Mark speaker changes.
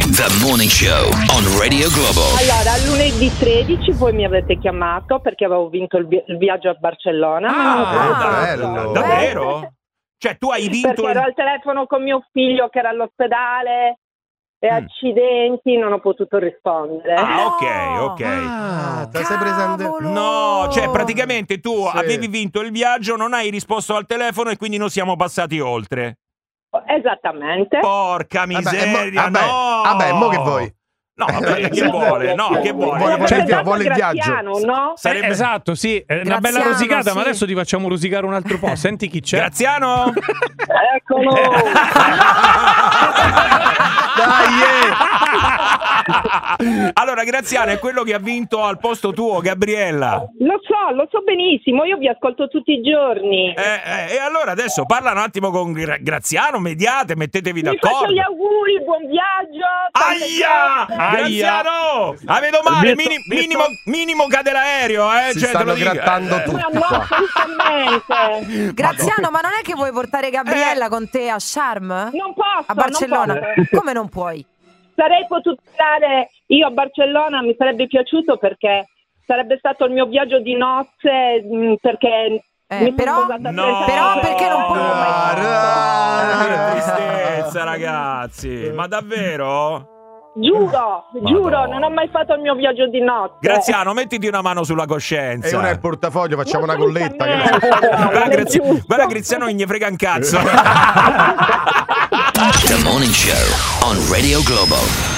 Speaker 1: The Morning Show on Radio Globo.
Speaker 2: Allora, lunedì 13 voi mi avete chiamato perché avevo vinto il viaggio a Barcellona.
Speaker 3: Bello.
Speaker 4: Davvero? Cioè tu hai vinto
Speaker 2: Perché ero al telefono con mio figlio che era all'ospedale e accidenti, non ho potuto rispondere.
Speaker 4: ok.
Speaker 3: Te sei presente?
Speaker 4: No, cioè praticamente tu avevi vinto il viaggio, non hai risposto al telefono e quindi non siamo passati oltre.
Speaker 2: Esattamente.
Speaker 4: Porca miseria, no!
Speaker 3: Vabbè, mo che vuoi?
Speaker 4: No, vabbè, che vuole? No, che vuole?
Speaker 3: Vuole il viaggio.
Speaker 2: Graziano, no?
Speaker 4: Sarebbe...
Speaker 5: Esatto, sì, è una bella
Speaker 6: Graziano,
Speaker 5: rosicata,
Speaker 6: sì.
Speaker 5: ma adesso ti facciamo rosicare un altro po'. Senti chi c'è.
Speaker 4: Graziano?
Speaker 2: Eccolo.
Speaker 4: Allora, Graziano è quello che ha vinto al posto tuo, Gabriella.
Speaker 2: Lo so benissimo, io vi ascolto tutti i giorni.
Speaker 4: E allora adesso parla un attimo con Graziano, mediate, mettetevi
Speaker 2: Vi
Speaker 4: d'accordo.
Speaker 2: faccio gli auguri, buon viaggio.
Speaker 4: Aia! Graziano! La vedo male, minimo cade l'aereo,
Speaker 3: Si
Speaker 4: cioè, te
Speaker 3: stanno
Speaker 4: lo dico.
Speaker 3: grattando tutti
Speaker 2: No,
Speaker 3: qua.
Speaker 2: assolutamente.
Speaker 6: Graziano, ma non è che vuoi portare Gabriella con te a Sharm?
Speaker 2: Non posso.
Speaker 6: A Barcellona?
Speaker 2: Non posso.
Speaker 6: Come non puoi?
Speaker 2: Sarei potuta andare io a Barcellona, mi sarebbe piaciuto perché sarebbe stato il mio viaggio di nozze, perché mi
Speaker 6: però-
Speaker 2: sono sposata a
Speaker 4: No,
Speaker 2: 30
Speaker 6: però
Speaker 2: anni.
Speaker 6: perché non puoi?
Speaker 4: Che tristezza, ragazzi. Ma davvero?
Speaker 2: Giuro, non ho mai fatto il mio viaggio di nozze.
Speaker 4: Graziano, mettiti una mano sulla
Speaker 3: E
Speaker 4: coscienza.
Speaker 3: ora è il portafoglio, facciamo una colletta. Che
Speaker 4: Guarda Graziano, non gli frega un cazzo.
Speaker 1: The Morning Show on Radio Globo.